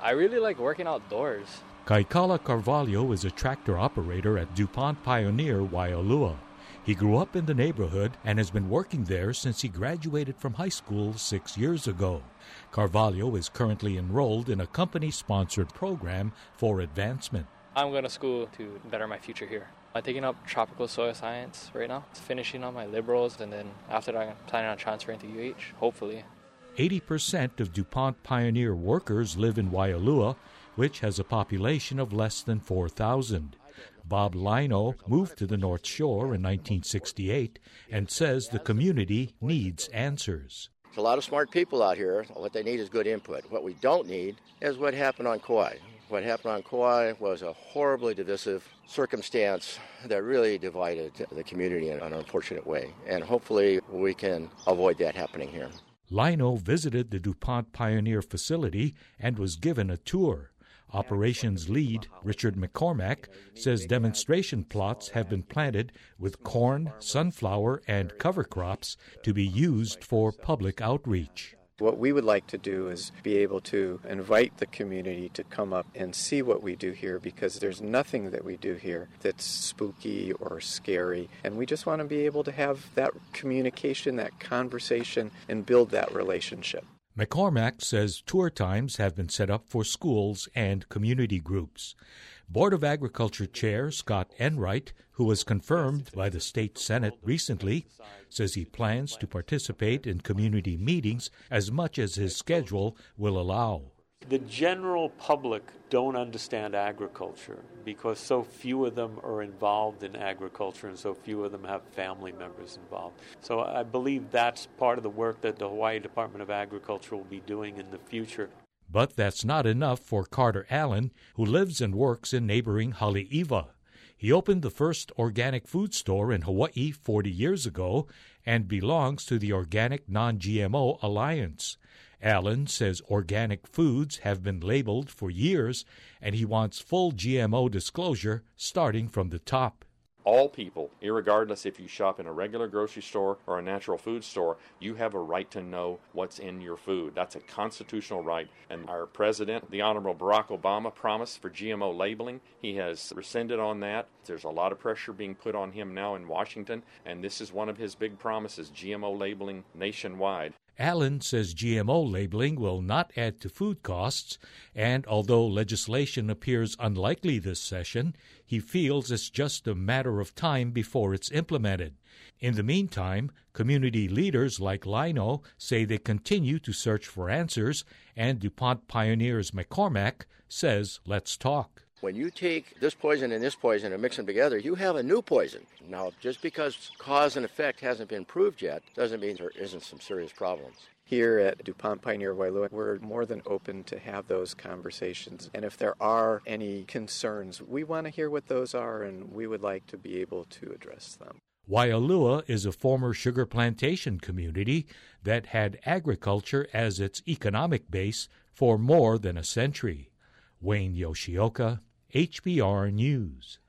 I really like working outdoors. Kaikala Carvalho is a tractor operator at DuPont Pioneer, Waialua. He grew up in the neighborhood and has been working there since he graduated from high school 6 years ago. Carvalho is currently enrolled in a company-sponsored program for advancement. I'm going to school to better my future here. I'm taking up tropical soil science right now, finishing up my liberals, and then after that I'm planning on transferring to UH, hopefully. 80% of DuPont Pioneer workers live in Waialua, which has a population of less than 4,000. Bob Lino moved to the North Shore in 1968 and says the community needs answers. There's a lot of smart people out here. What they need is good input. What we don't need is what happened on Kauai. What happened on Kauai was a horribly divisive circumstance that really divided the community in an unfortunate way. And hopefully we can avoid that happening here. Lino visited the DuPont Pioneer facility and was given a tour. Operations lead Richard McCormack says demonstration plots have been planted with corn, sunflower, and cover crops to be used for public outreach. What we would like to do is be able to invite the community to come up and see what we do here, because there's nothing that we do here that's spooky or scary, and we just want to be able to have that communication, that conversation, and build that relationship. McCormack says tour times have been set up for schools and community groups. Board of Agriculture Chair Scott Enright, who was confirmed by the state Senate recently, says he plans to participate in community meetings as much as his schedule will allow. The general public don't understand agriculture because so few of them are involved in agriculture and so few of them have family members involved. So I believe that's part of the work that the Hawaii Department of Agriculture will be doing in the future. But that's not enough for Carter Allen, who lives and works in neighboring Haleiwa. He opened the first organic food store in Hawaii 40 years ago and belongs to the Organic Non-GMO Alliance. Allen says organic foods have been labeled for years, and he wants full GMO disclosure starting from the top. All people, irregardless if you shop in a regular grocery store or a natural food store, you have a right to know what's in your food. That's a constitutional right. And our president, the Honorable Barack Obama, promised for GMO labeling. He has rescinded on that. There's a lot of pressure being put on him now in Washington, and this is one of his big promises, GMO labeling nationwide. Allen says GMO labeling will not add to food costs, and although legislation appears unlikely this session, he feels it's just a matter of time before it's implemented. In the meantime, community leaders like Lino say they continue to search for answers, and DuPont Pioneers McCormack says, let's talk. When you take this poison and mix them together, you have a new poison. Now, just because cause and effect hasn't been proved yet doesn't mean there isn't some serious problems. Here at DuPont Pioneer Waialua, we're more than open to have those conversations. And if there are any concerns, we want to hear what those are, and we would like to be able to address them. Waialua is a former sugar plantation community that had agriculture as its economic base for more than a century. Wayne Yoshioka, HPR News.